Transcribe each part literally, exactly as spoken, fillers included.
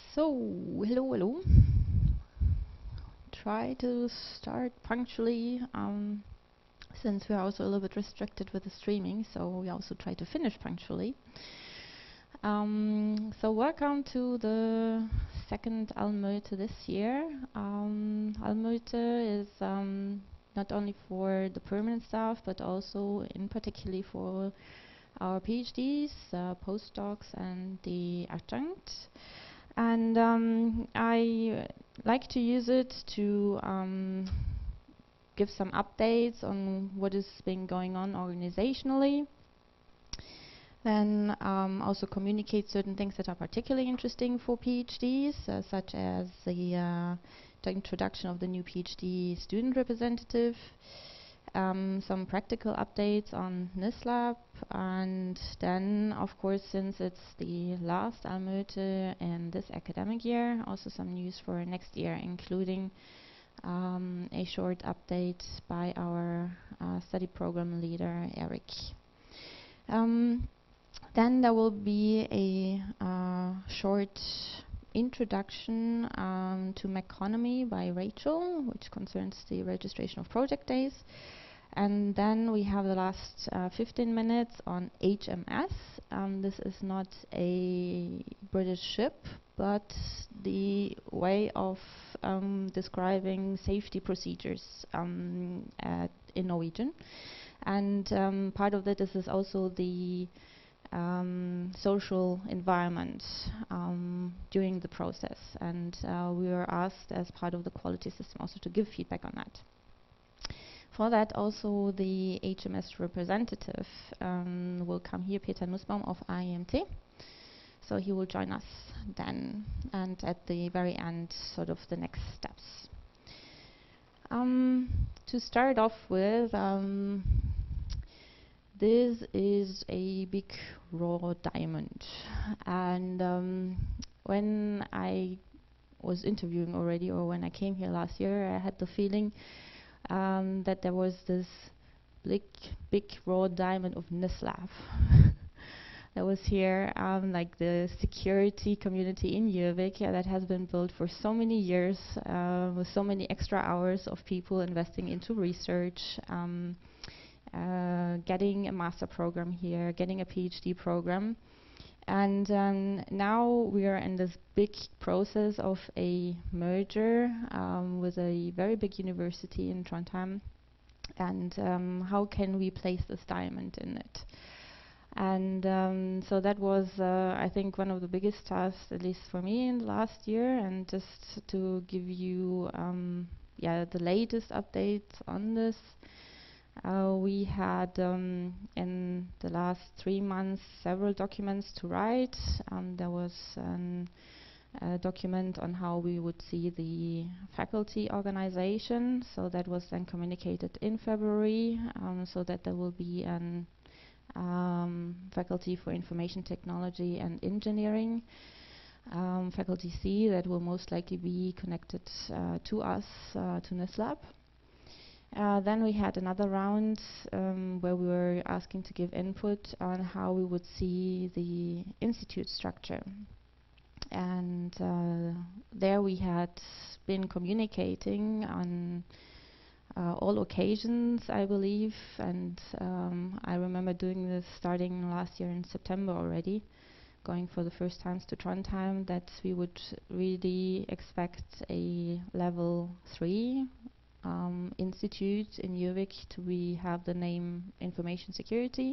So, hello, hello. Try to start punctually, um, since we're also a little bit restricted with the streaming, so we also try to finish punctually. Um, so, welcome to the second Almöte this year. Um, Almöte is um, not only for the permanent staff, but also in particularly for our PhDs, uh, postdocs, and the adjuncts. And um, I like to use it to um, give some updates on what is been going on organizationally. Then um, also communicate certain things that are particularly interesting for PhDs, uh, such as the, uh, the introduction of the new PhD student representative, um, some practical updates on NISLab, and then, of course, since it's the last Almöte in this academic year, also some news for next year, including um, a short update by our uh, study program leader, Eric. Um, then there will be a uh, short introduction um, to Maconomy by Rachel, which concerns the registration of project days. And then we have the last uh, fifteen minutes on H M S. Um, this is not a British ship, but the way of um, describing safety procedures um, at, in Norwegian. And um, part of that is, is also the um, social environment um, during the process. And uh, we were asked as part of the quality system also to give feedback on that. For that, also the H M S representative um, will come here, Peter Nussbaum of I M T. So he will join us then, and at the very end, sort of the next steps. Um, to start off with, um, this is a big raw diamond, and um, when I was interviewing already, or when I came here last year, I had the feeling Um, that there was this big, big raw diamond of NISLab that was here, um, like the security community in Gjøvik uh, that has been built for so many years uh, with so many extra hours of people investing into research, um, uh, getting a master program here, getting a PhD program. And um, now we are in this big process of a merger um, with a very big university in Trondheim. And um, how can we place this diamond in it? And um, so that was, uh, I think, one of the biggest tasks, at least for me, in the last year. And just to give you, um, yeah, the latest updates on this. Uh, we had um, in the last three months several documents to write. Um, there was an, a document on how we would see the faculty organization, so that was then communicated in February, um, so that there will be an um, faculty for information technology and engineering, um, faculty C, that will most likely be connected uh, to us, uh, to NISLab. Uh, then we had another round um, where we were asking to give input on how we would see the institute structure. And uh, there we had been communicating on uh, all occasions, I believe, and um, I remember doing this starting last year in September already, going for the first times to Trondheim, that we would really expect a level three Um, institute in Gjøvik to be have the name Information Security,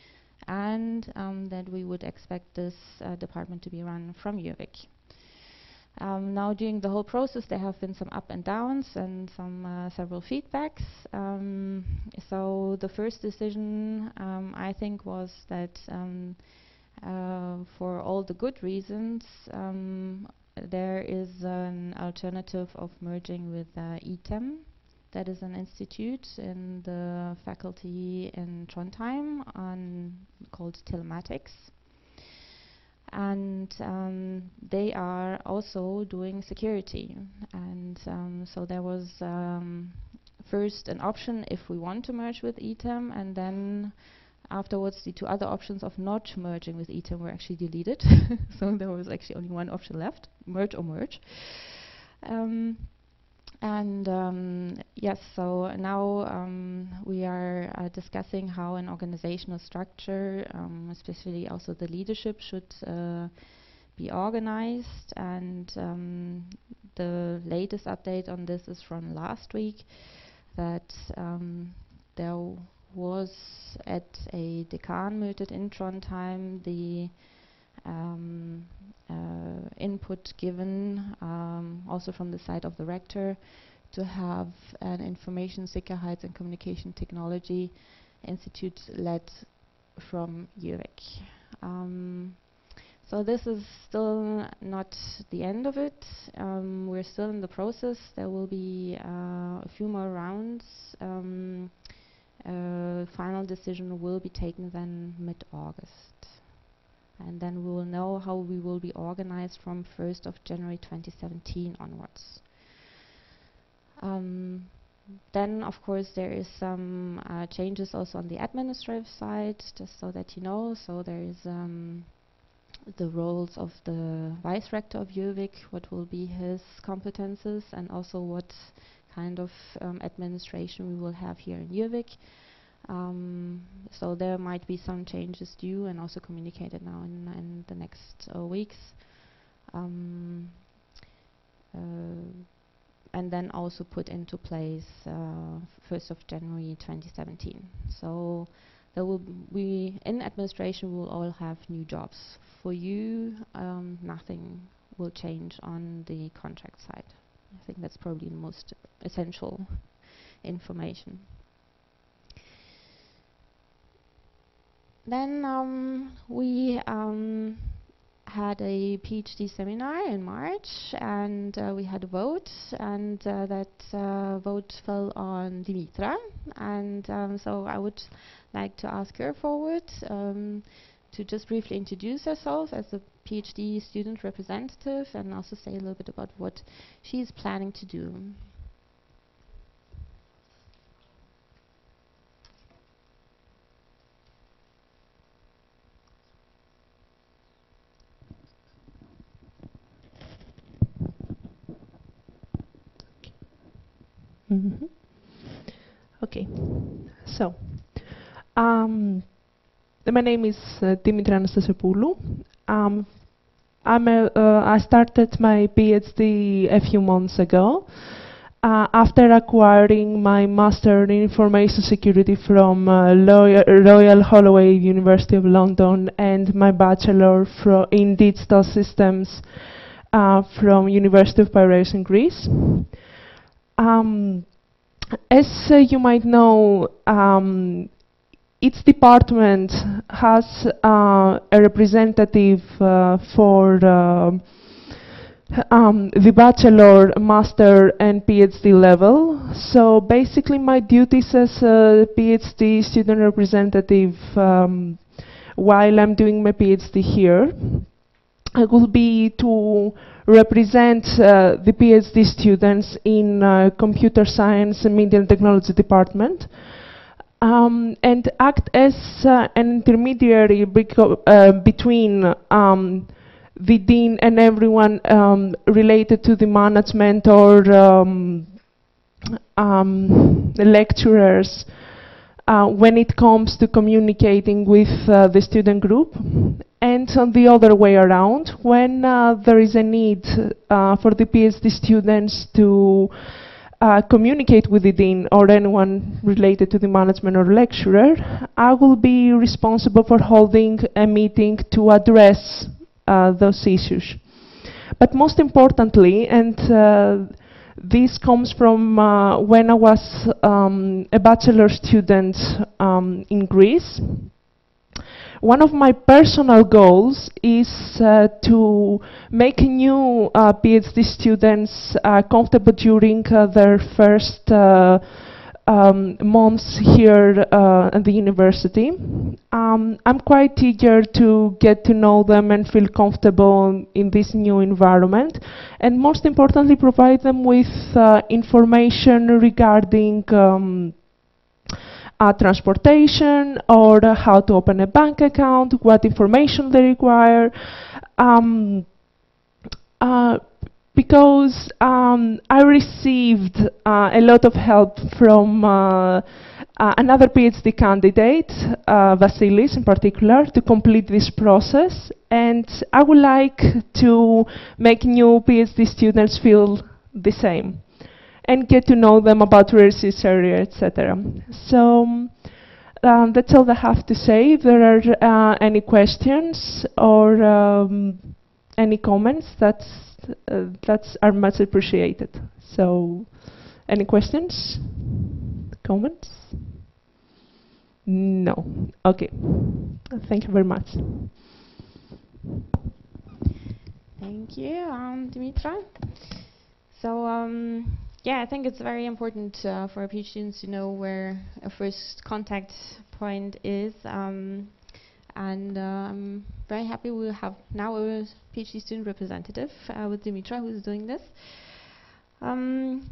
and um, that we would expect this uh, department to be run from Gjøvik. Um, now, during the whole process, there have been some up and downs and some uh, several feedbacks. Um, so the first decision, um, I think, was that um, uh, for all the good reasons, um, there is an alternative of merging with uh, I T E M. That is an institute in the faculty in Trondheim on called Telematics. And um, they are also doing security. And um, so there was um, first an option if we want to merge with I T E M, and then afterwards, the two other options of not merging with E T A M were actually deleted. So there was actually only one option left, merge or merge. Um, and um, yes, so now um, we are uh, discussing how an organizational structure, um, especially also the leadership, should uh, be organized. And um, the latest update on this is from last week, that um, there was at a Dekanmöte in Trondheim the um, uh, input given um, also from the side of the rector to have an Information Sicherheit and Communication Technology Institute led from UWIC. Um, so this is still not the end of it. Um, we're still in the process. There will be uh, a few more rounds. Um, uh, final decision will be taken then mid-August. And then we will know how we will be organized from first of January twenty seventeen onwards. Um, then, of course, there is some uh, changes also on the administrative side, just so that you know. So there is um, the roles of the vice rector of UWIC, what will be his competences, and also what kind of um, administration we will have here in UWIC. Um, so there might be some changes due and also communicated now in, in the next uh, weeks. Um, uh, and then also put into place uh, first of January twenty seventeen. So there will be, in administration, we will all have new jobs. For you, um, nothing will change on the contract side. I think that's probably the most essential information. Then um, we um, had a PhD seminar in March, and uh, we had a vote, and uh, that uh, vote fell on Dimitra. And um, so I would like to ask her forward um, to just briefly introduce herself as a PhD student representative, and also say a little bit about what she's planning to do. Mm-hmm. Okay, so um, my name is uh, Dimitra Anastasiopoulo. Um, I'm a, uh, I started my PhD a few months ago uh, after acquiring my Master in Information Security from uh, Royal, Royal Holloway University of London and my Bachelor fro in Digital Systems uh, from University of Piraeus in Greece. Um, as uh, you might know, um, each department has uh, a representative uh, for uh, um, the bachelor, master, and PhD level. So basically, my duties as a PhD student representative um, while I'm doing my PhD here uh, will be to represent uh, the PhD students in uh, computer science and media and technology department, um, and act as uh, an intermediary uh, between um, the dean and everyone um, related to the management or um, um, the lecturers uh, when it comes to communicating with uh, the student group. And on the other way around, when uh, there is a need uh, for the PhD students to uh, communicate with the dean or anyone related to the management or lecturer, I will be responsible for holding a meeting to address uh, those issues. But most importantly, and uh, this comes from uh, when I was um, a bachelor student um, in Greece, one of my personal goals is uh, to make new uh, PhD students uh, comfortable during uh, their first uh, um, months here uh, at the university. Um, I'm quite eager to get to know them and feel comfortable in this new environment, and most importantly, provide them with uh, information regarding um, uh, transportation, or uh, how to open a bank account, what information they require. Um, uh, because um, I received uh, a lot of help from uh, uh, another PhD candidate, uh, Vasilis in particular, to complete this process, and I would like to make new PhD students feel the same and get to know them about research area, et cetera. So um, that's all I have to say. If there are uh, any questions or um, any comments, that's uh, that's are much appreciated. So, any questions, comments? No. Okay. Thank you very much. Thank you, um, Dimitra. So, um, yeah, I think it's very important uh, for our PhD students to know where a first contact point is. Um, and uh, I'm very happy we have now a PhD student representative uh, with Dimitra, who's doing this. Um,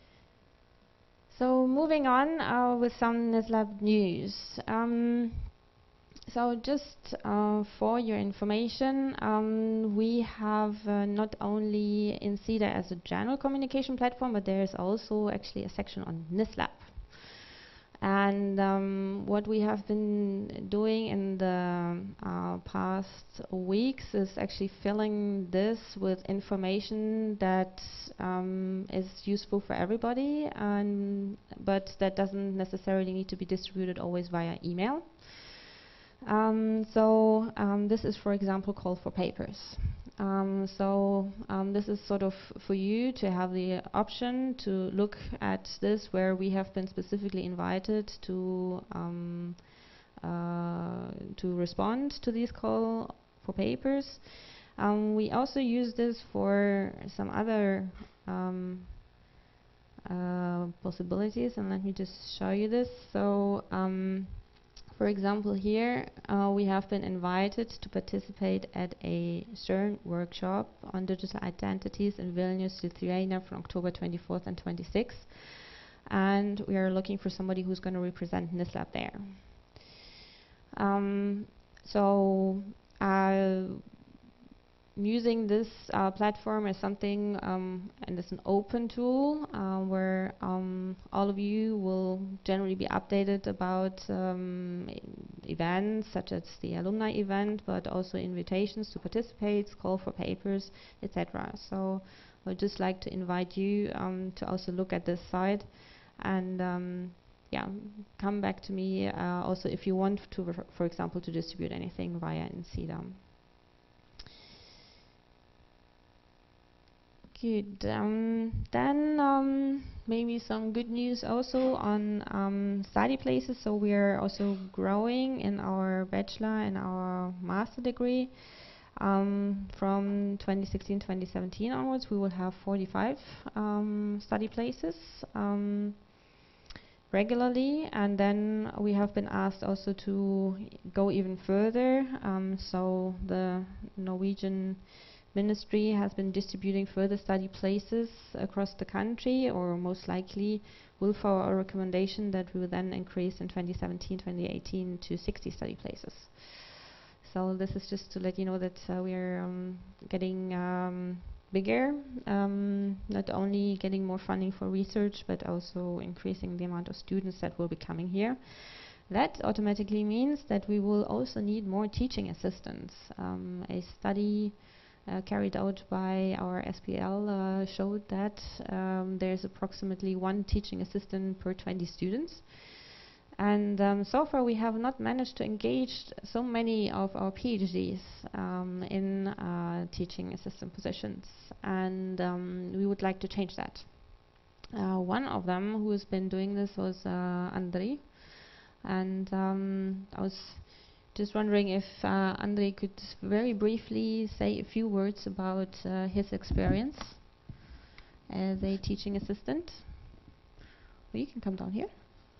so moving on uh, with some NISLab news. Um, So just uh, for your information, um, we have uh, not only INSEADA as a general communication platform, but there is also actually a section on NISLab. And um, what we have been doing in the uh, past weeks is actually filling this with information that um, is useful for everybody, and but that doesn't necessarily need to be distributed always via email. Um, so um, this is, for example, call for papers. Um, so um, this is sort of for you to have the option to look at this, where we have been specifically invited to um, uh, to respond to these call for papers. Um, we also use this for some other um, uh, possibilities, and let me just show you this. So. Um, For example, here uh, we have been invited to participate at a CERN workshop on digital identities in Vilnius, Lithuania, from October twenty-fourth and twenty-sixth. And we are looking for somebody who's going to represent NISLab there. Um, so uh, using this uh, platform as something, um, and it's an open tool uh, where um, all of you will generally be updated about um, e events such as the alumni event, but also invitations to participate, call for papers, et cetera. So I would just like to invite you um, to also look at this site, and um, yeah, come back to me uh, also if you want to, for example, to distribute anything via INSEADA. Good. Um, then um, maybe some good news also on um, study places. So we are also growing in our bachelor and our master degree. Um, from twenty sixteen twenty seventeen onwards, we will have forty-five um, study places um, regularly, and then we have been asked also to go even further. Um, so the Norwegian Ministry has been distributing further study places across the country, or most likely will follow our recommendation that we will then increase in twenty seventeen twenty eighteen to sixty study places. So this is just to let you know that uh, we are um, getting um, bigger, um, not only getting more funding for research, but also increasing the amount of students that will be coming here. That automatically means that we will also need more teaching assistants. Um, a study Uh, carried out by our S P L uh, showed that um, there's approximately one teaching assistant per twenty students. And um, so far we have not managed to engage so many of our PhDs um, in uh, teaching assistant positions. And um, we would like to change that. Uh, one of them who has been doing this was uh, Andrei. And um, I was just wondering if uh, Andrei could very briefly say a few words about uh, his experience as a teaching assistant. Well, you can come down here.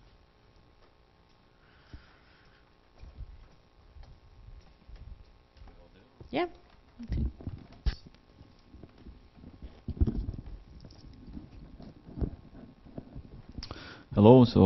Yeah. Okay. Hello. So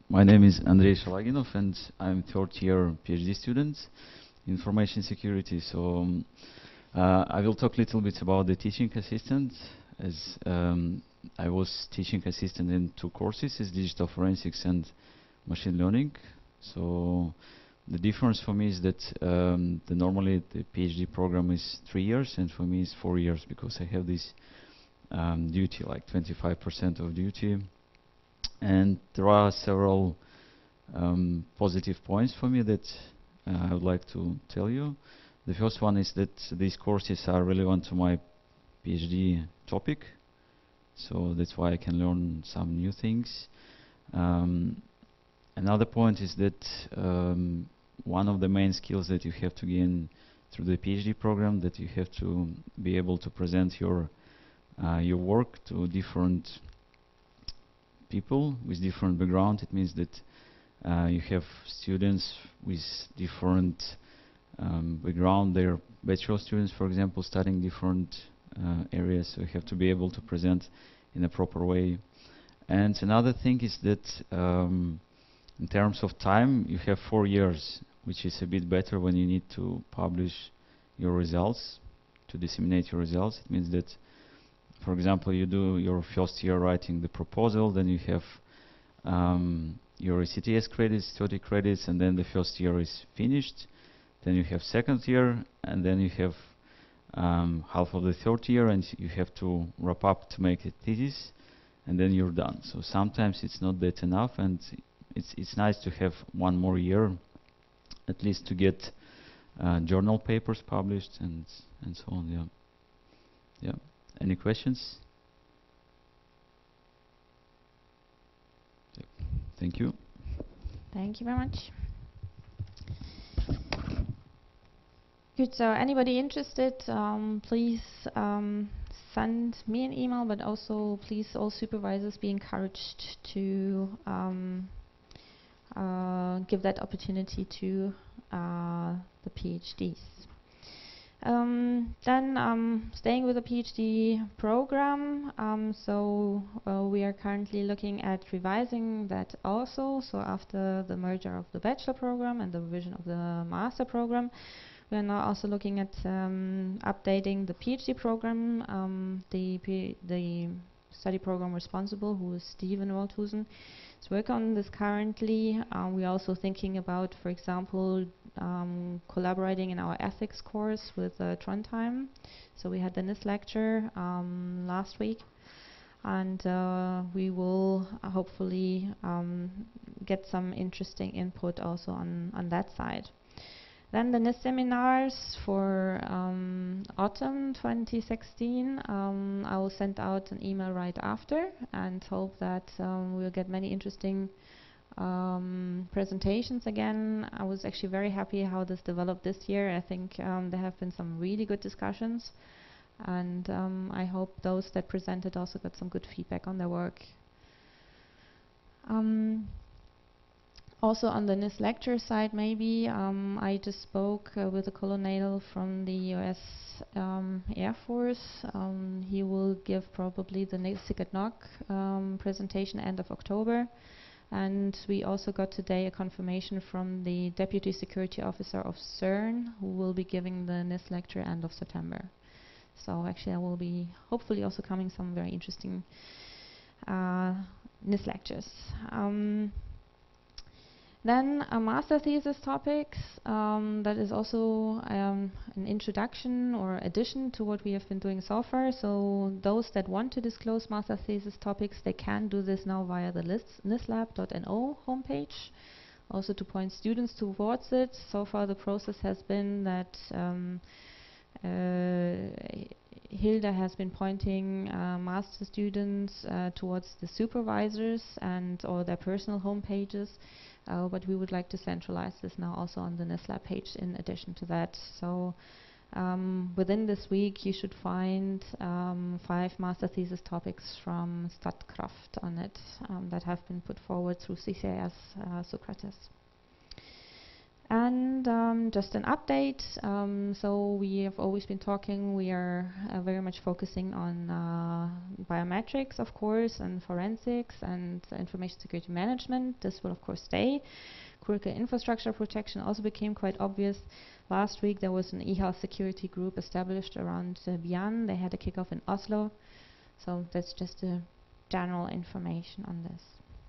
my name is Andrei Shalaginov, and I'm third year PhD student in information security. So um, uh, I will talk a little bit about the teaching assistant, as um, I was teaching assistant in two courses, is digital forensics and machine learning. So the difference for me is that um, the normally the PhD program is three years, and for me it's four years because I have this um, duty, like twenty-five percent of duty. And there are several um, positive points for me that uh, I would like to tell you. The first one is that these courses are relevant to my PhD topic, so that's why I can learn some new things. Um, another point is that um, one of the main skills that you have to gain through the PhD program, that you have to be able to present your uh, your work to different people with different background. It means that uh, you have students with different um, background. They're bachelor students, for example, studying different uh, areas, so you have to be able to present in a proper way. And another thing is that um, in terms of time, you have four years, which is a bit better when you need to publish your results, to disseminate your results. It means that, for example, you do your first year writing the proposal, then you have um, your E C T S credits, thirty credits, and then the first year is finished. Then you have second year, and then you have um, half of the third year, and you have to wrap up to make a thesis, and then you're done. So sometimes it's not that enough, and it's it's nice to have one more year, at least to get uh, journal papers published and and so on. Yeah. Yeah. Any questions? Thank you. Thank you very much. Good, so anybody interested, um, please um, send me an email, but also please all supervisors be encouraged to um, uh, give that opportunity to uh, the PhDs. Um, then um, staying with the PhD program, um, so uh, we are currently looking at revising that also. So after the merger of the bachelor program and the revision of the master program, we are now also looking at um, updating the PhD program. Um, the, P the study program responsible, who is Steven Waldhusen, is working on this currently. Um, we're also thinking about, for example, um, collaborating in our ethics course with uh, Trondheim. So we had the N I S lecture um, last week, and uh, we will uh, hopefully um, get some interesting input also on, on that side. Then the N I S seminars for um, autumn twenty sixteen, um, I will send out an email right after, and hope that um, we'll get many interesting um, presentations again. I was actually very happy how this developed this year. I think um, there have been some really good discussions, and um, I hope those that presented also got some good feedback on their work. Um, Also on the N I S lecture side, maybe, um, I just spoke uh, with a colonel from the U S um, Air Force. Um, he will give probably the SIGINT N O C um, presentation end of October. And we also got today a confirmation from the Deputy Security Officer of CERN, who will be giving the N I S lecture end of September. So actually there will be hopefully also coming some very interesting uh, N I S lectures. Um, Then a master thesis topics, um, that is also um, an introduction or addition to what we have been doing so far. So those that want to disclose master thesis topics, they can do this now via the N I S lab dot N O homepage. Also to point students towards it. So far the process has been that um, uh, Hilda has been pointing uh, master students uh, towards the supervisors and or their personal homepages. Uh, but we would like to centralize this now also on the N I S lab page in addition to that. So um, within this week you should find um, five master thesis topics from Statkraft on it um, that have been put forward through C C I S uh, Socrates. And um, just an update, um, so we have always been talking, we are uh, very much focusing on uh, biometrics, of course, and forensics and uh, information security management. This will of course stay. Critical infrastructure protection also became quite obvious. Last week there was an e-health security group established around uh, Vian. They had a kickoff in Oslo. So that's just a general information on this.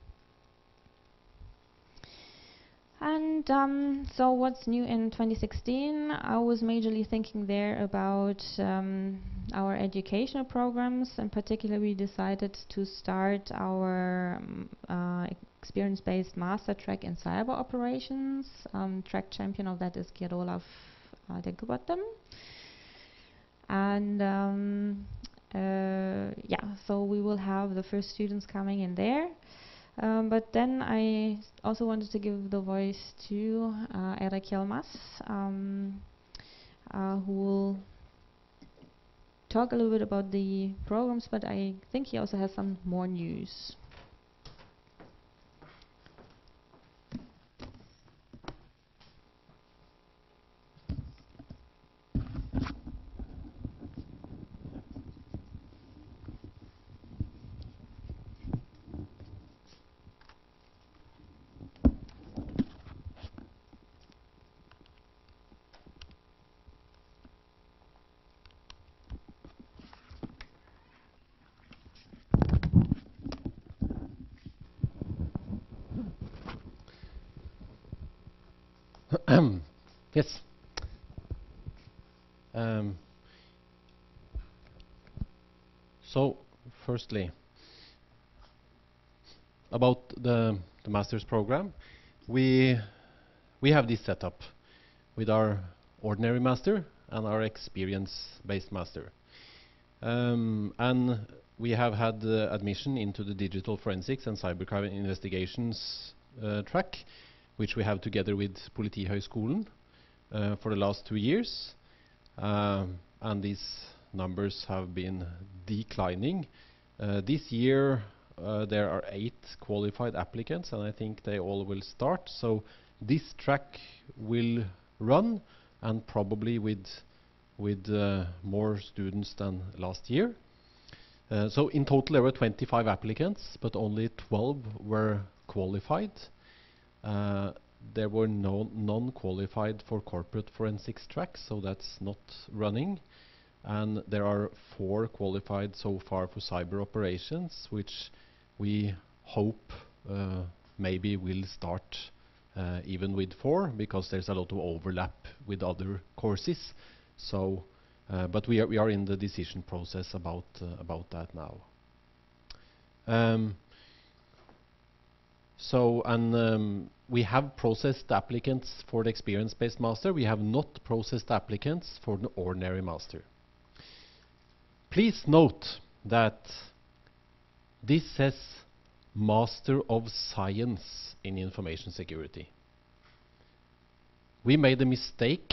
And um, so what's new in twenty sixteen? I was majorly thinking there about um, our educational programs. In particular, we decided to start our um, uh, experience-based master track in cyber operations. Um, track champion of that is Geir Olav uh, Denkebottom. And um, uh, yeah, so we will have the first students coming in there. Um, but then I also wanted to give the voice to uh, Eirik Hjelmaas, um, uh, who will talk a little bit about the programs, but I think he also has some more news. Yes. Um, so, firstly, about the, the master's program, we we have this setup with our ordinary master and our experience-based master, um, and we have had uh, admission into the digital forensics and cybercrime investigations uh, track, which we have together with Politihøgskolen uh, for the last two years. Um, and these numbers have been declining. Uh, this year uh, there are eight qualified applicants, and I think they all will start. So this track will run, and probably with, with uh, more students than last year. Uh, so in total there were twenty-five applicants, but only twelve were qualified. Uh, there were no non-qualified for corporate forensics tracks, so that's not running. And there are four qualified so far for cyber operations, which we hope uh, maybe will start uh, even with four, because there's a lot of overlap with other courses. So, uh, but we are we are in the decision process about uh, about that now. Um, So, and um, we have processed applicants for the experience-based master. We have not processed applicants for the ordinary master. Please note that this says Master of Science in Information Security. We made a mistake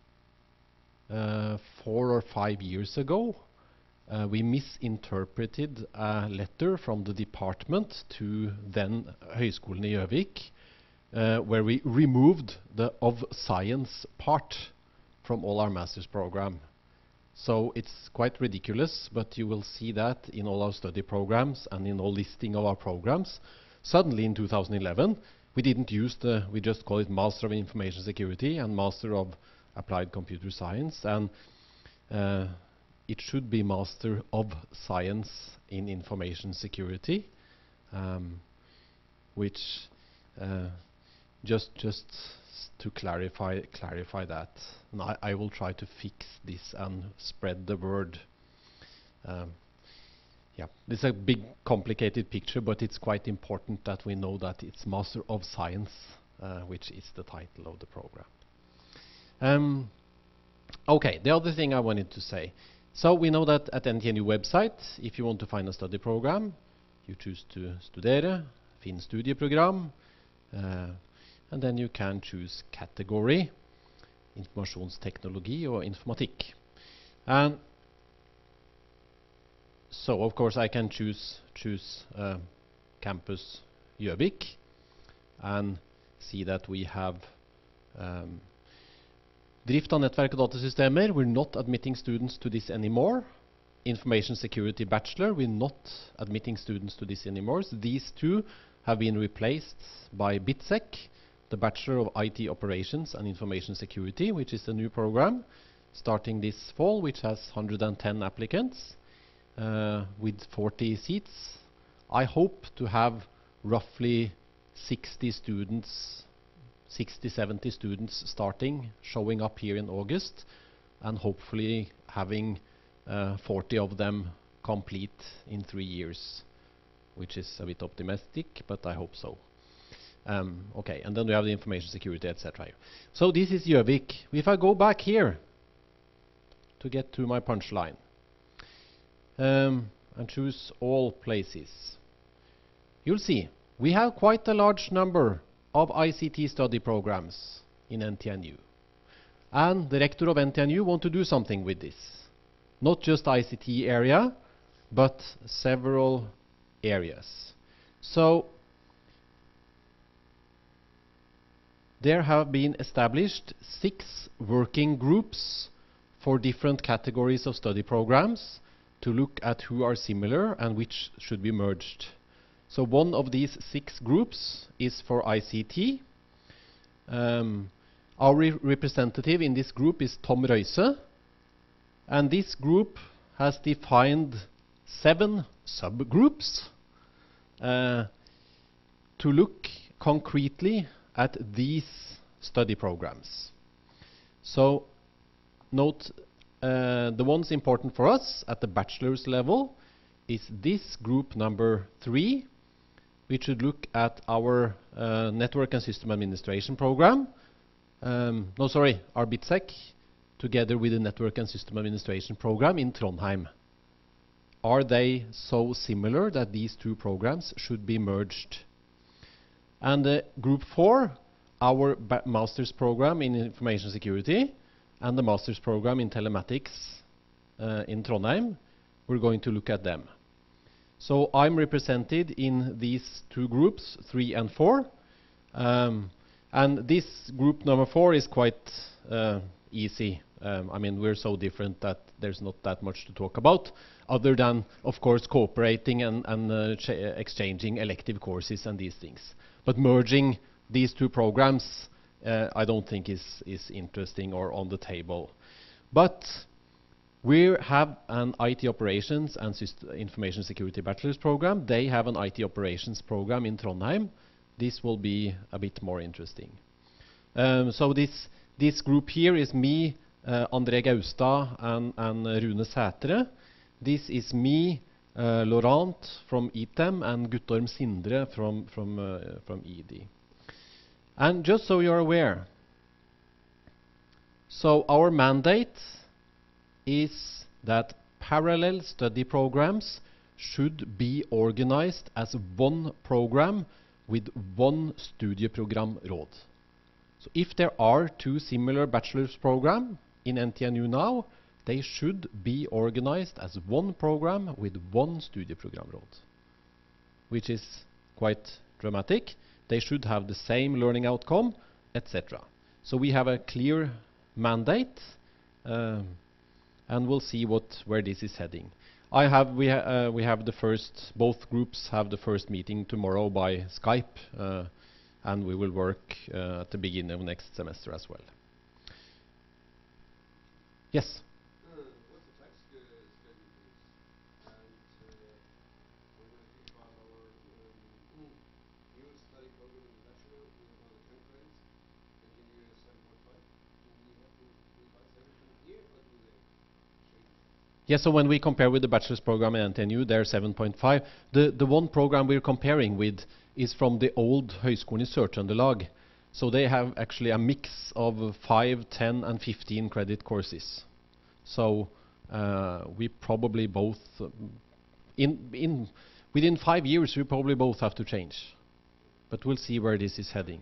uh, four or five years ago. Uh, we misinterpreted a letter from the department to then Høgskolen i Gjøvik, uh, where we removed the of science part from all our master's program. So it's quite ridiculous, but you will see that in all our study programs and in all listing of our programs. Suddenly in two thousand eleven, we didn't use the, we just call it Master of Information Security and Master of Applied Computer Science, and uh, it should be Master of Science in Information Security, um, which uh, just just s to clarify clarify that. And I, I will try to fix this and spread the word. Um, yeah, this is a big, complicated picture, but it's quite important that we know that it's Master of Science, uh, which is the title of the program. Um, okay, the other thing I wanted to say. So we know that at N T N U website, if you want to find a study program, you choose to studere, finn studieprogram, uh, and then you can choose category, informasjonsteknologi or informatikk. And so of course I can choose choose uh, campus Gjøvik and see that we have Um, Drift av nettverk og datasystemer, we're not admitting students to this anymore. Information Security Bachelor, we're not admitting students to this anymore. So these two have been replaced by BitSec, the Bachelor of I T Operations and Information Security, which is a new program starting this fall, which has one hundred ten applicants uh, with forty seats. I hope to have roughly sixty students, sixty, seventy students starting, showing up here in August, and hopefully having uh, forty of them complete in three years, which is a bit optimistic, but I hope so. Um, okay, and then we have the information security, et cetera. So this is Gjøvik. If I go back here to get to my punchline um, and choose all places, you'll see we have quite a large number of I C T study programs in N T N U. And the rector of N T N U want to do something with this. Not just I C T area, but several areas. So there have been established six working groups for different categories of study programs to look at who are similar and which should be merged. So one of these six groups is for I C T. Um, our re representative in this group is Tom Røise, and this group has defined seven subgroups uh, to look concretely at these study programs. So note uh, the ones important for us at the bachelor's level is this group number three. We should look at our uh, network and system administration program. Um, no, sorry, our BitSec, together with the network and system administration program in Trondheim. Are they so similar that these two programs should be merged? And uh, group four, our master's program in information security and the master's program in telematics uh, in Trondheim, we're going to look at them. So I'm represented in these two groups, three and four. Um, and this group number four is quite uh, easy. Um, I mean, we're so different that there's not that much to talk about, other than, of course, cooperating and, and uh, exchanging elective courses and these things. But merging these two programs, uh, I don't think is, is interesting or on the table. But we have an I T operations and information security bachelor's program. They have an I T operations program in Trondheim. This will be a bit more interesting. Um, so this, this group here is me, uh, André Gaustad, and, and uh, Rune Sætre. This is me, uh, Laurent from I T E M, and Guttorm Sindre from, from, uh, from E D. And just so you're aware, so our mandate is that parallel study programs should be organized as one program with one studieprogramråd. So if there are two similar bachelor's programs in N T N U now, they should be organized as one program with one studieprogramråd, which is quite dramatic. They should have the same learning outcome, et cetera. So we have a clear mandate. Um, and we'll see what where this is heading. I have we ha uh, we have the first both groups have the first meeting tomorrow by Skype, uh, and we will work uh, at the beginning of next semester as well. Yes. Uh, what's the tax uh, schedule, please? And uh, when we think about our um, new study program in the bachelor, we have another ten credits, continue at seven point five. Do we have to revise everything here, or do they? Yes, so when we compare with the bachelor's program in N T N U, they're seven point five. The, the one program we're comparing with is from the old Høgskolen i Sør-Trøndelag. So they have actually a mix of uh, five, ten, and fifteen credit courses. So uh, we probably both, uh, in, in within five years, we probably both have to change. But we'll see where this is heading.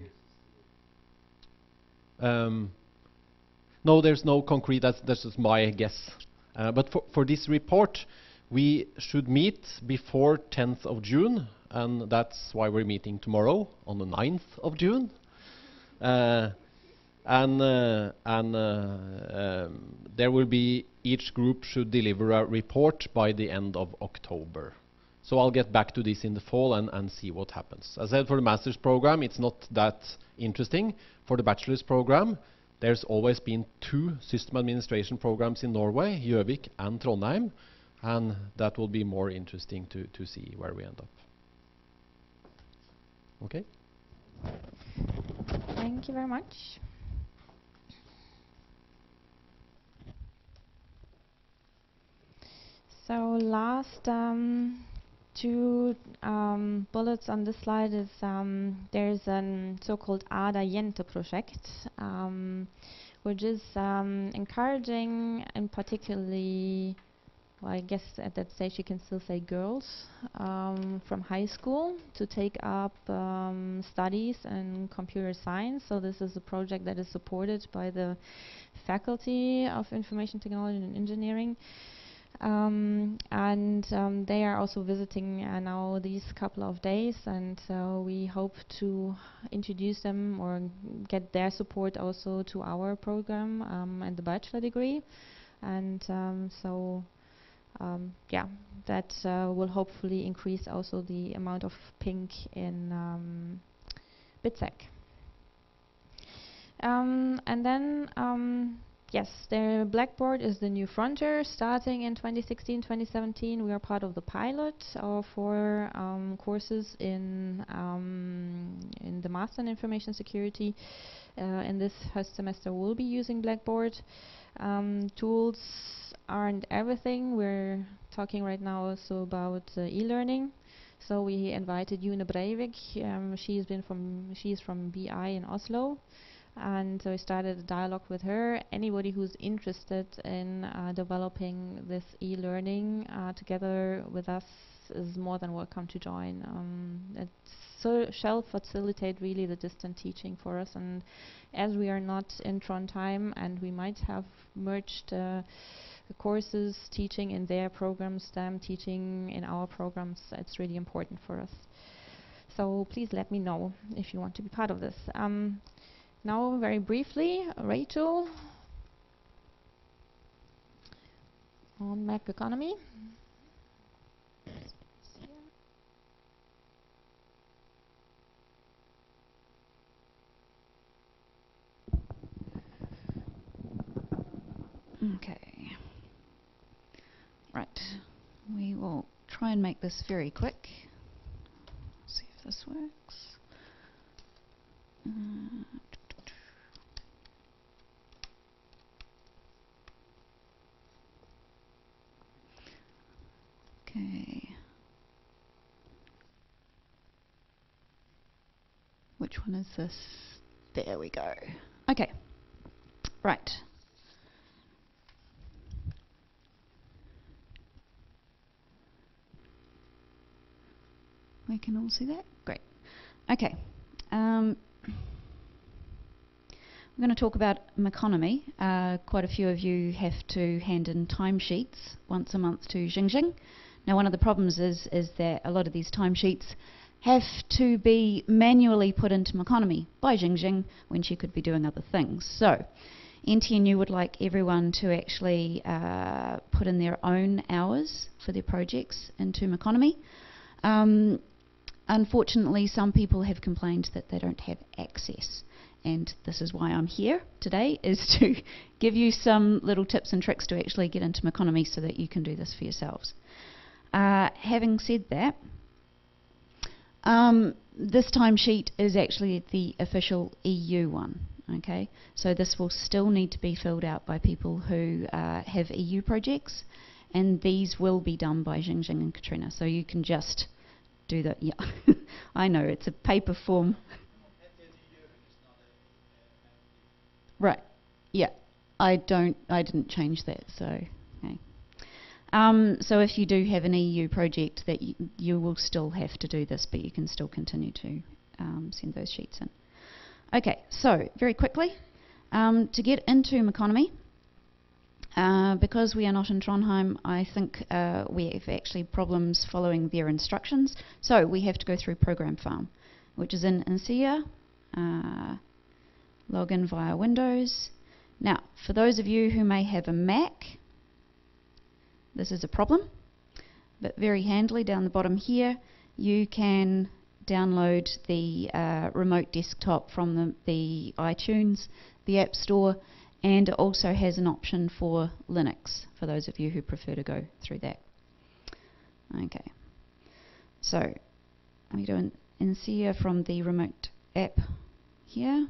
Um, no, there's no concrete, that's, that's just my guess. Uh, but for, for this report, we should meet before tenth of June, and that's why we're meeting tomorrow on the ninth of June. Uh, and uh, and uh, um, there will be, each group should deliver a report by the end of October. So I'll get back to this in the fall and, and see what happens. As I said, for the master's program, it's not that interesting. For the bachelor's program, there's always been two system administration programs in Norway, Gjøvik and Trondheim, and that will be more interesting to, to see where we end up. Okay? Thank you very much. So last um, two um, bullets on this slide is um, there's a so-called Ada Jente project, um, which is um, encouraging, and particularly, well, I guess at that stage you can still say girls um, from high school to take up um, studies in computer science. So this is a project that is supported by the Faculty of Information Technology and Engineering. Um, and um, they are also visiting uh, now these couple of days, and uh, we hope to introduce them or get their support also to our program um, and the bachelor degree. And um, so um, yeah, that uh, will hopefully increase also the amount of pink in um, BitSec. Um, and then um, yes, the Blackboard is the new frontier. Starting in twenty sixteen twenty seventeen, we are part of the pilot uh, for um, courses in um, in the Master in Information Security. Uh, in this first semester, we'll be using Blackboard. Um, tools aren't everything. We're talking right now also about uh, e-learning. So we invited June Breivik. Um, she's been from she's from B I in Oslo. And so we started a dialogue with her. Anybody who's interested in uh, developing this e-learning uh, together with us is more than welcome to join. Um, it so shall facilitate really the distant teaching for us. And as we are not in Trondheim and we might have merged uh, the courses, teaching in their programs, them teaching in our programs, it's really important for us. So please let me know if you want to be part of this. Um, Now, very briefly, Rachel on map economy. Okay. Right. We will try and make this very quick. See if this works. Uh, Okay. Which one is this? There we go. Okay. Right. We can all see that? Great. Okay. Um, I'm going to talk about Meconomy. Uh, quite a few of you have to hand in timesheets once a month to Xingjing. Now, one of the problems is, is that a lot of these timesheets have to be manually put into Meconomy by Xingjing when she could be doing other things. So, N T N U would like everyone to actually uh, put in their own hours for their projects into Meconomy. Um, unfortunately, some people have complained that they don't have access. And this is why I'm here today, is to give you some little tips and tricks to actually get into Meconomy so that you can do this for yourselves. Uh, having said that, um, this timesheet is actually the official E U one. Okay, so this will still need to be filled out by people who uh, have E U projects, and these will be done by Xingjing and Katrina. So you can just do that. Yeah, I know it's a paper form. Right. Yeah. I don't. I didn't change that. So. Okay. Um, so if you do have an E U project, that y you will still have to do this, but you can still continue to um, send those sheets in. Okay. So very quickly, um, to get into Meconomy, uh, because we are not in Trondheim, I think uh, we have actually problems following their instructions. So we have to go through Program Farm, which is in Insia. Uh, log in via Windows. Now, for those of you who may have a Mac, this is a problem, but very handily down the bottom here, you can download the uh, remote desktop from the, the iTunes, the App Store, and it also has an option for Linux, for those of you who prefer to go through that. Okay, so let me do an Insea from the remote app here.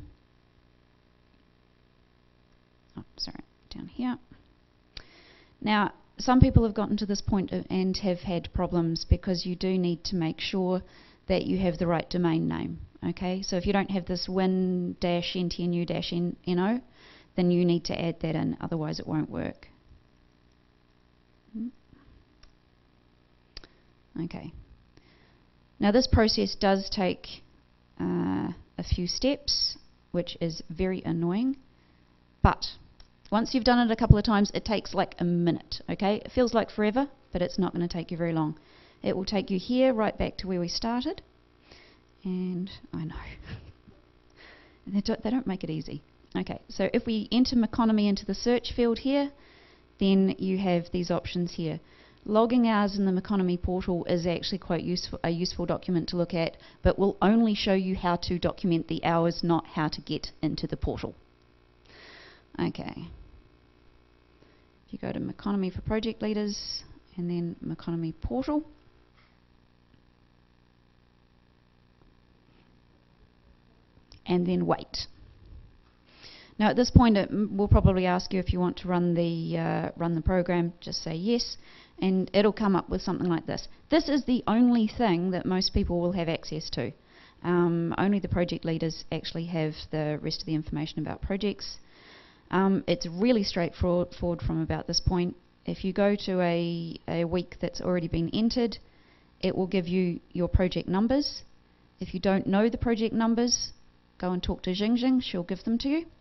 Oh, sorry, down here. Now, some people have gotten to this point and have had problems because you do need to make sure that you have the right domain name. Okay, so if you don't have this win-ntnu-no, then you need to add that in, otherwise it won't work. Okay. Now this process does take uh, a few steps, which is very annoying, but once you've done it a couple of times, it takes like a minute, okay? It feels like forever, but it's not going to take you very long. It will take you here right back to where we started, and I know, they, don't, they don't make it easy. Okay, so if we enter Meconomy into the search field here, then you have these options here. Logging hours in the Meconomy portal is actually quite useful, a useful document to look at, but will only show you how to document the hours, not how to get into the portal. Okay. If you go to Meconomy for project leaders and then Meconomy portal, and then wait. Now at this point it m will probably ask you if you want to run the uh, run the program. Just say yes, and it'll come up with something like this. This is the only thing that most people will have access to. Um, only the project leaders actually have the rest of the information about projects. Um, it's really straightforward from about this point. If you go to a, a week that's already been entered, it will give you your project numbers. If you don't know the project numbers, go and talk to Xingjing, she'll give them to you.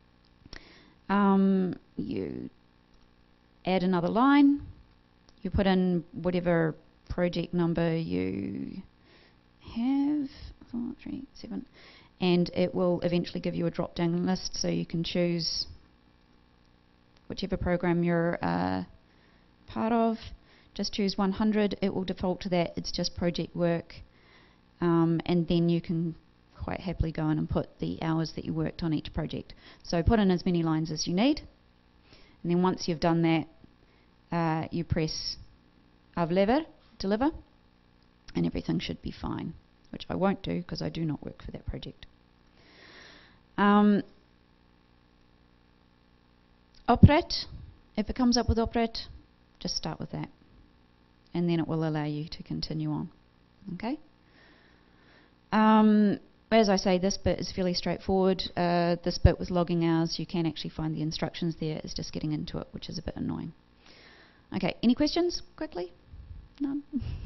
Um, you add another line, you put in whatever project number you have, four, three, seven, and it will eventually give you a drop down list so you can choose whichever program you're uh, part of. Just choose one hundred, it will default to that, it's just project work, um, and then you can quite happily go in and put the hours that you worked on each project. So put in as many lines as you need, and then once you've done that, uh, you press Avlever, deliver, and everything should be fine, which I won't do because I do not work for that project. Um, Operate, if it comes up with Operate, just start with that, and then it will allow you to continue on. Okay. Um, As I say, this bit is fairly straightforward. Uh, this bit with logging hours, you can actually find the instructions there. It's just getting into it, which is a bit annoying. Okay, any questions quickly? None?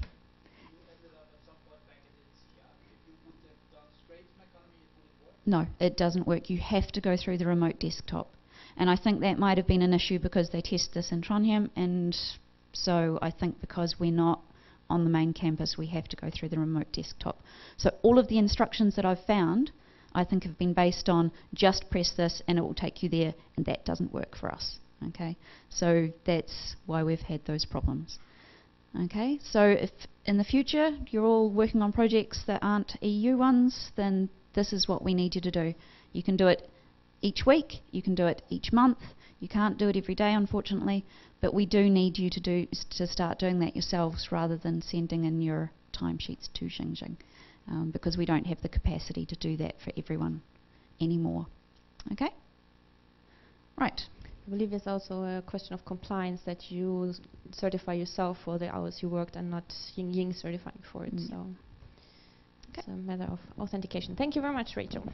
No, it doesn't work. You have to go through the remote desktop. And I think that might have been an issue because they test this in Trondheim, and so I think because we're not on the main campus, we have to go through the remote desktop. So all of the instructions that I've found, I think have been based on just press this and it will take you there, and that doesn't work for us. Okay, so that's why we've had those problems. Okay, so if in the future you're all working on projects that aren't E U ones, then this is what we need you to do. You can do it each week, you can do it each month. You can't do it every day, unfortunately, but we do need you to do to start doing that yourselves rather than sending in your timesheets to Xingjing, um, because we don't have the capacity to do that for everyone anymore. Okay? Right. I believe it's also a question of compliance that you s- certify yourself for the hours you worked and not Xingjing certifying for it. Mm. So Okay. it's a matter of authentication. Thank you very much, Rachel.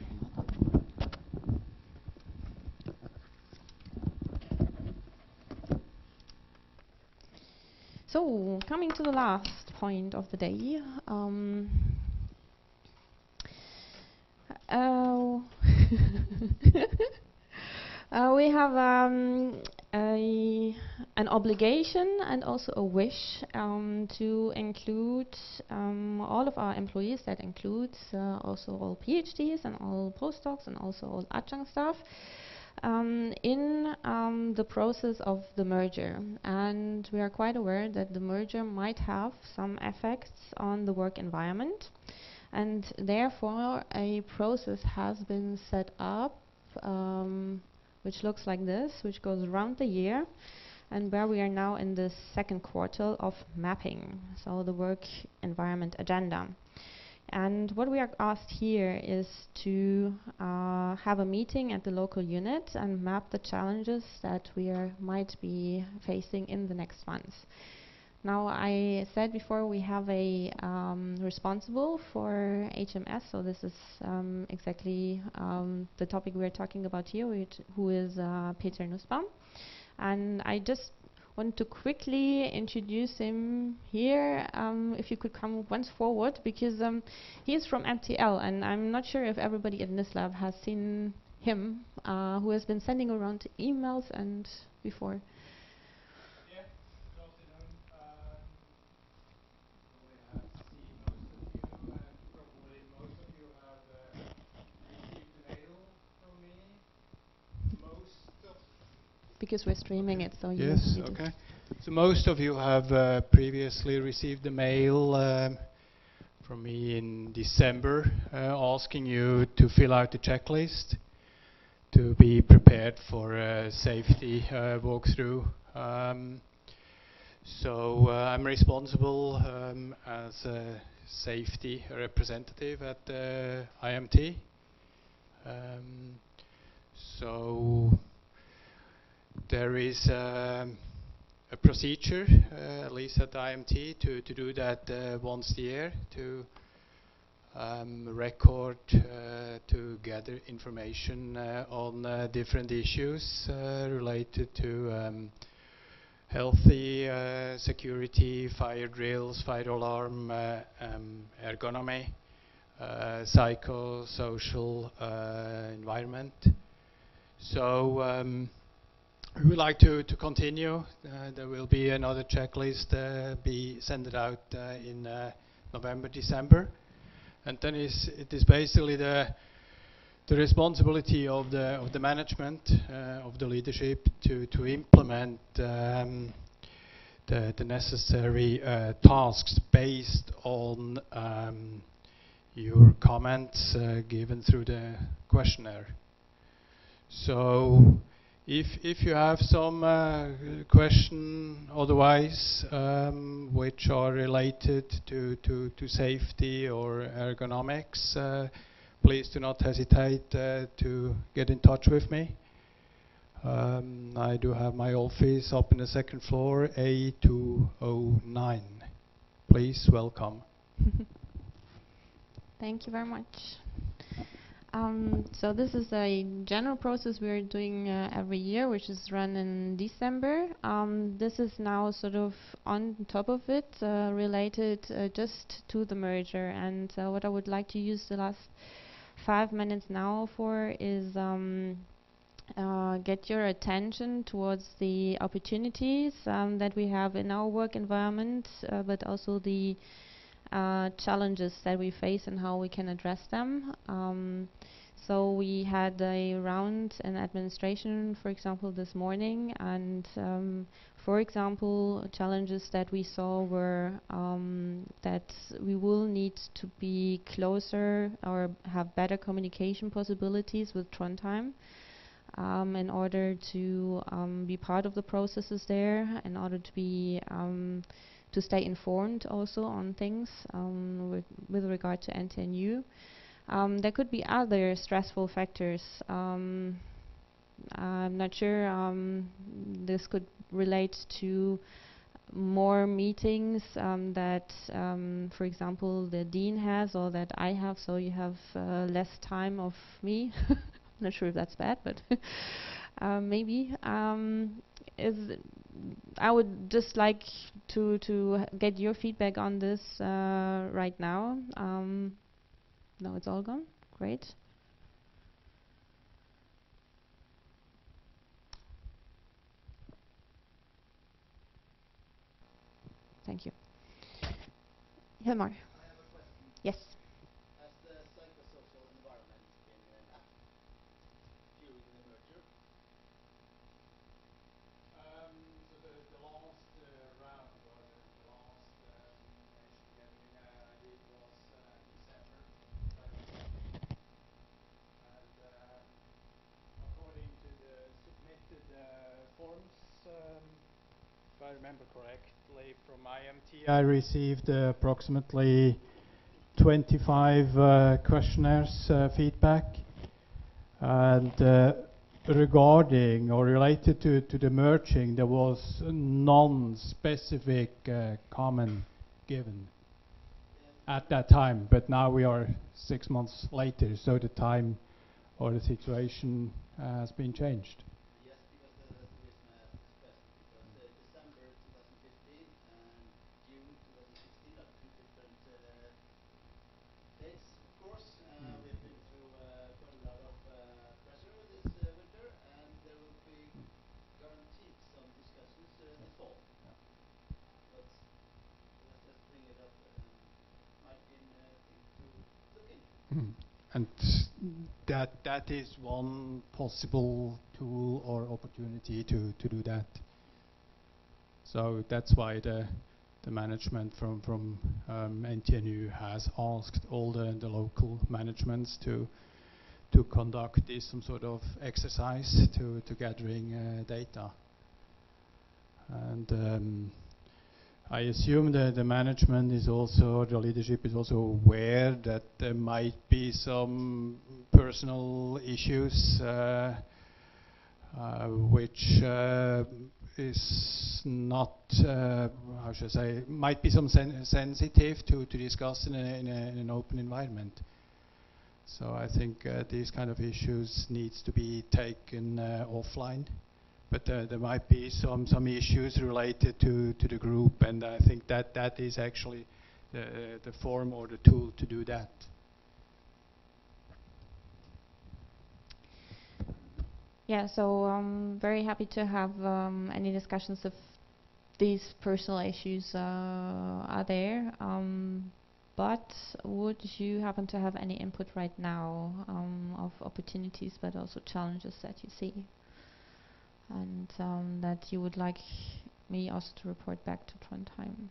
So, coming to the last point of the day, um, uh, uh, we have um, a an obligation and also a wish um, to include um, all of our employees. That includes uh, also all PhDs and all postdocs and also all adjunct staff um, in um, the process of the merger. And we are quite aware that the merger might have some effects on the work environment, and therefore a process has been set up um, which looks like this, which goes around the year, and where we are now in the second quarter of mapping, so the work environment agenda. And what we are asked here is to uh, have a meeting at the local unit and map the challenges that we are, might be facing in the next months. Now, I said before we have a um, responsible for H M S, so this is um, exactly um, the topic we are talking about here, which, who is uh, Peter Nussbaum. And I just want to quickly introduce him here. Um, if you could come once forward, because um, he is from M T L, and I'm not sure if everybody at NISLab has seen him, uh, who has been sending around emails and before. Because we're streaming it, so yes, you need okay. So most of you have uh, previously received a mail um, from me in December uh, asking you to fill out the checklist to be prepared for a safety uh, walkthrough. Um, so uh, I'm responsible um, as a safety representative at uh, I M T. Um, so there is um, a procedure, uh, at least at I M T, to, to do that uh, once a year, to um, record, uh, to gather information uh, on uh, different issues uh, related to um, healthy uh, security, fire drills, fire alarm, uh, um, ergonomy, uh, psychosocial uh, environment. So um, we would like to, to continue. Uh, there will be another checklist uh, be sent out uh, in uh, November, December. And then is, it is basically the, the responsibility of the, of the management, uh, of the leadership to, to implement um, the, the necessary uh, tasks based on um, your comments uh, given through the questionnaire. So If, if you have some uh, question otherwise um, which are related to, to, to safety or ergonomics, uh, please do not hesitate uh, to get in touch with me. Um, I do have my office up in the second floor, A two oh nine. Please welcome. Thank you very much. Um, so this is a general process we are doing uh, every year, which is run in December. Um, this is now sort of on top of it, uh, related uh, just to the merger. And uh, what I would like to use the last five minutes now for is um, uh, get your attention towards the opportunities um, that we have in our work environment, uh, but also the Uh, challenges that we face and how we can address them. Um, so we had a round in administration, for example, this morning, and um, for example, challenges that we saw were um, that we will need to be closer or have better communication possibilities with Trondheim um, in order to um, be part of the processes there, in order to be um, to stay informed also on things um, with, with regard to N T N U. Um, there could be other stressful factors. Um, I'm not sure um, this could relate to more meetings um, that, um, for example, the dean has or that I have, so you have uh, less time of me. I'm not sure if that's bad, but uh, maybe. Um, is I would just like to to get your feedback on this uh, right now. Um, no, it's all gone. Great. Thank you. Hilmar. Yes. Has the psychosocial environment been mapped during the merger? Um, so the, the last uh, round, or the, the last um, information gathering uh, I did was uh, December. And um, according to the submitted uh, forms, um, if I remember correctly, from I M T, I received uh, approximately twenty-five uh, questionnaires uh, feedback. And uh, regarding or related to, to the merging, there was non-specific uh, comment given at that time. But now we are six months later, so the time or the situation uh, has been changed. Yes, because the, the reason I asked this question, because uh, December twenty fifteen and June twenty sixteen are two different uh, dates, of course. Uh, Mm. We've been through uh, quite a lot of uh, pressure with this uh, winter, and there will be guaranteed some discussions uh, this fall. But let's just bring it up, and might be a thing to look into. Mm. And that that is one possible tool or opportunity to, to do that. So that's why the the management from from um, N T N U has asked all the, the local managements to to conduct this some sort of exercise to to gathering uh, data. And um, I assume that the management is also, the leadership is also aware that there might be some personal issues uh, uh, which uh, is not, uh, how should I say, might be some sen sensitive to, to discuss in, a, in, a, in an open environment. So I think uh, these kind of issues needs to be taken uh, offline. But uh, there might be some, some issues related to, to the group, and I think that that is actually the, the form or the tool to do that. Yeah, so I'm very happy to have um, any discussions if these personal issues uh, are there. Um, but would you happen to have any input right now um, of opportunities but also challenges that you see? And um, that you would like me also to report back to Trondheim.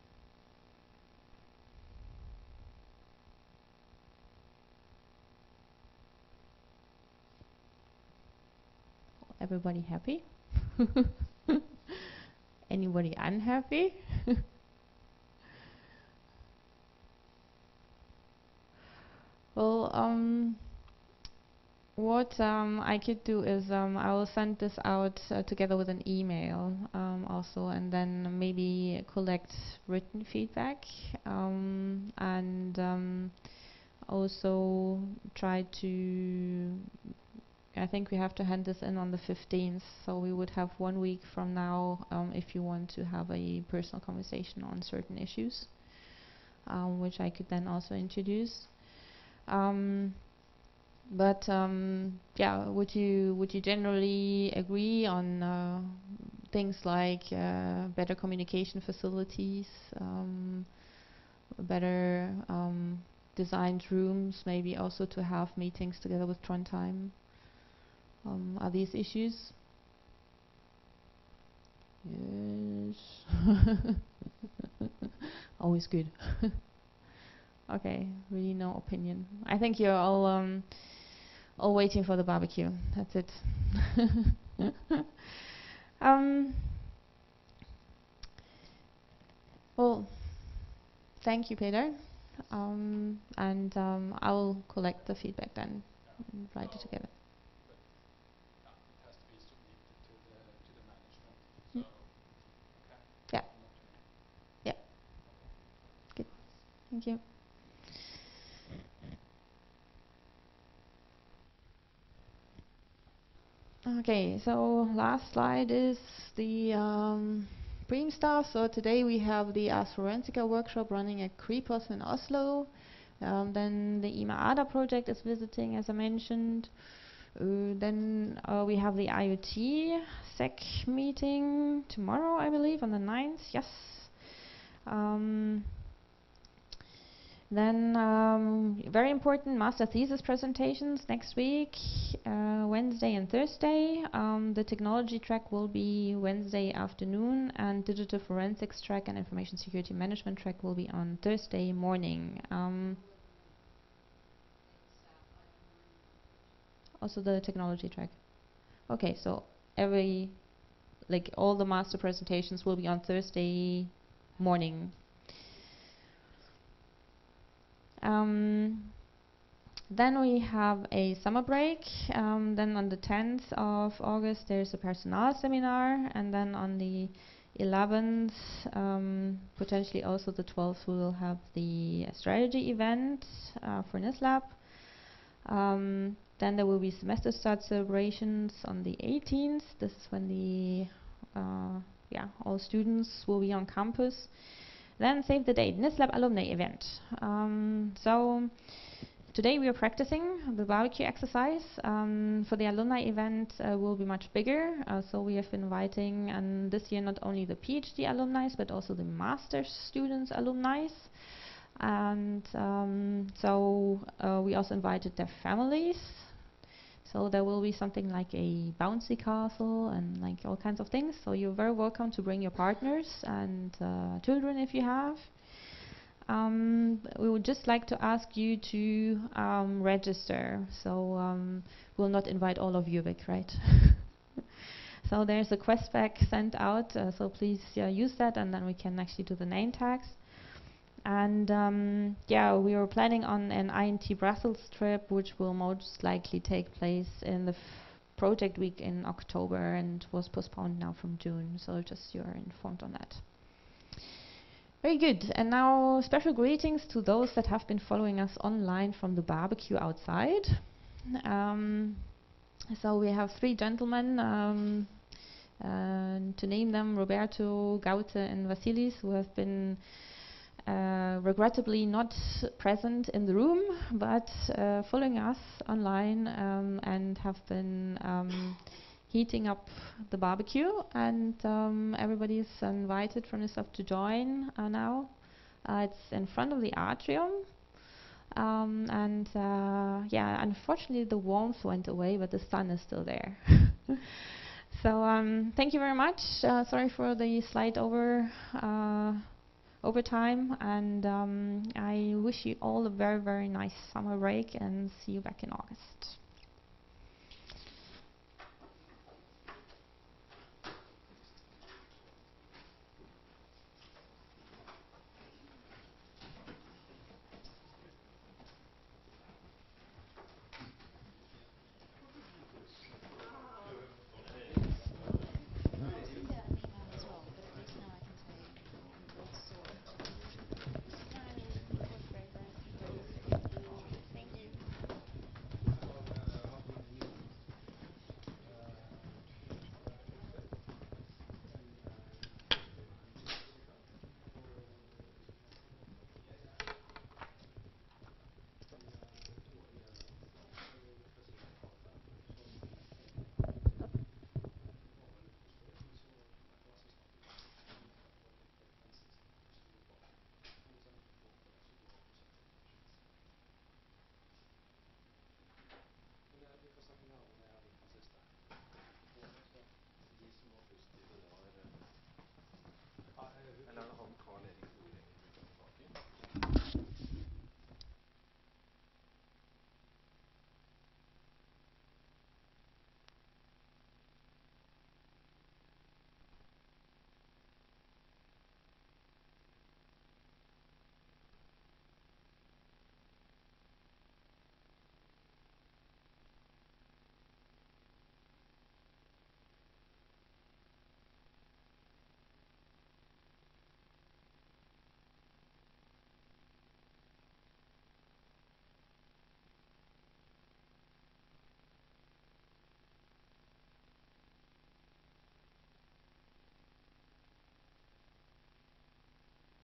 Everybody happy? Anybody unhappy? Well, um, what um, I could do is um, I will send this out uh, together with an email um, also, and then maybe collect written feedback um, and um, also try to, I think we have to hand this in on the fifteenth, so we would have one week from now um, if you want to have a personal conversation on certain issues, um, which I could then also introduce. Um, But um, yeah, would you would you generally agree on uh, things like uh, better communication facilities, um, better um, designed rooms, maybe also to have meetings together with Trondheim? Um, are these issues? Yes. Always good. Okay, really no opinion. I think you're all um, all waiting for the barbecue. That's it. um, well, thank you, Peter. Um, and um, I'll collect the feedback then and write it together. It has to be submitted to the, to the management. Mm. So, okay. Yeah. Yeah. Good. Thank you. Okay, so last slide is the um, Bream stuff. So today we have the Ars Forensica workshop running at Kripos in Oslo. Um, then the I M A A D A project is visiting, as I mentioned. Uh, then uh, we have the I O T S E C meeting tomorrow, I believe, on the ninth. Yes. Um, Then um, very important master thesis presentations next week, uh, Wednesday and Thursday. Um, the technology track will be Wednesday afternoon, and digital forensics track and information security management track will be on Thursday morning. Um, also the technology track. Okay, so every, like all the master presentations will be on Thursday morning. Um, then we have a summer break. Um, then on the tenth of August there's a personnel seminar, and then on the eleventh, um, potentially also the twelfth, we will have the strategy event uh, for NISLab. Um, then there will be semester start celebrations on the eighteenth. This is when the uh, yeah all students will be on campus. Then save the date, NISLab alumni event. Um, so today we are practicing the barbecue exercise. Um, for the alumni event uh, will be much bigger. Uh, so we have been inviting, and this year not only the PhD alumni, but also the master's students alumni. And um, so uh, we also invited their families. So there will be something like a bouncy castle and like all kinds of things. So you're very welcome to bring your partners and uh, children if you have. Um, we would just like to ask you to um, register. So um, we'll not invite all of you back, right? So there's a quest pack sent out. Uh, so please uh, use that, and then we can actually do the name tags. And um, yeah, we were planning on an I N T Brussels trip, which will most likely take place in the f project week in October, and was postponed now from June. So just you're informed on that. Very good. And now special greetings to those that have been following us online from the barbecue outside. Um, so we have three gentlemen, um, uh, to name them, Roberto, Gaute and Vasilis, who have been Uh, regrettably not present in the room, but uh, following us online, um, and have been um, heating up the barbecue, and um, everybody is invited from this up to join uh, now. Uh, it's in front of the atrium, um, and uh, yeah, unfortunately the warmth went away, but the sun is still there. So um, thank you very much. Uh, sorry for the slight over uh, over time, and um, I wish you all a very, very nice summer break, and see you back in August.